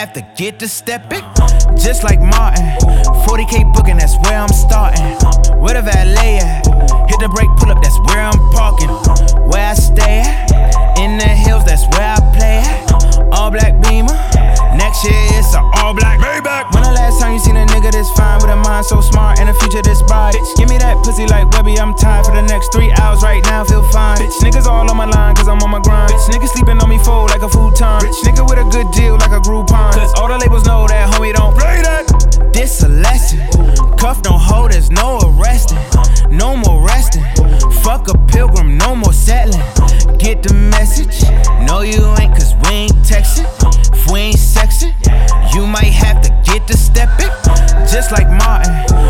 have to get to stepping. Just like Martin, 40K booking, that's where I'm starting. Where the valet at? Hit the brake, pull up, that's where I'm parking. Where I stay at? In the hills, that's where I play at. All black Beamer, next year it's an all black Maybach. When the last time you seen a nigga this fine with a mind so smart and a future this bright? Bitch, give me that pussy like Webby, I'm tired for the next 3 hours right now, feel fine. Bitch, niggas all on my line cause I'm on my grind. Bitch, niggas sleeping on me full like a futon. Bitch, nigga with a good deal like a Groupon. Cause all the labels know that homie don't play that. This a lesson. Cuff don't hold, there's no arresting. No more resting. Fuck a pilgrim, no more settling. Get the message? No you ain't cause we ain't texting. If we ain't sexing, you might have to get to stepping. Just like Martin,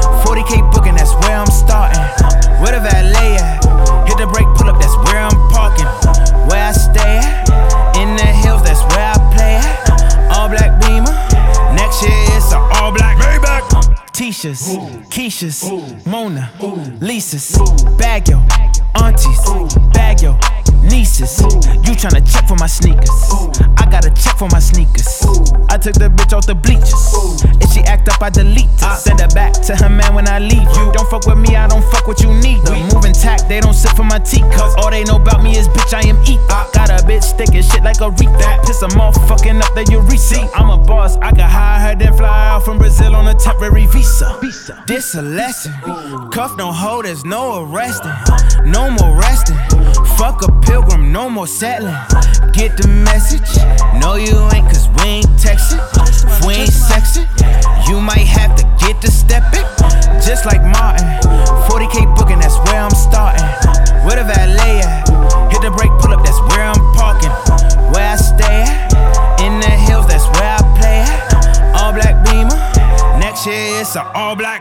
40K booking, that's where I'm starting. Where the valet at? Hit the brake, pull up, that's where I'm parking. Where I stay at? In the hills, that's where I play at. All black Beamer, next year it's an all black Maybach. Tisha's, Keisha's, Mona, Lisa's, bag yo, aunties, bag yo, nieces. You tryna check for my sneakers, I gotta check for my sneakers. I took the bitch off the bleachers. If she act up, I delete her. Send her back to her man when I leave. You don't fuck with me, I don't fuck what you need. Moving tack, they don't sit for my teacups. All they know about me is bitch, I am eat. Got a bitch sticking shit like a reek. Piss them off, fucking up the urethra. I'm a boss, I can hire her, then fly out from Brazil on a temporary visa. This a lesson. Cuff don't hold, there's no arresting. No more resting. Fuck a pilgrim, no more settling. Get the message? No you ain't cause we ain't texting. If we ain't sexing, you might have to get to stepping. Just like Martin, 40K booking, that's where I'm starting. Where the valet at? Hit the brake, pull up, that's where I'm parking. Where I stay at? In the hills, that's where I play at. All black Beamer, next year it's an all black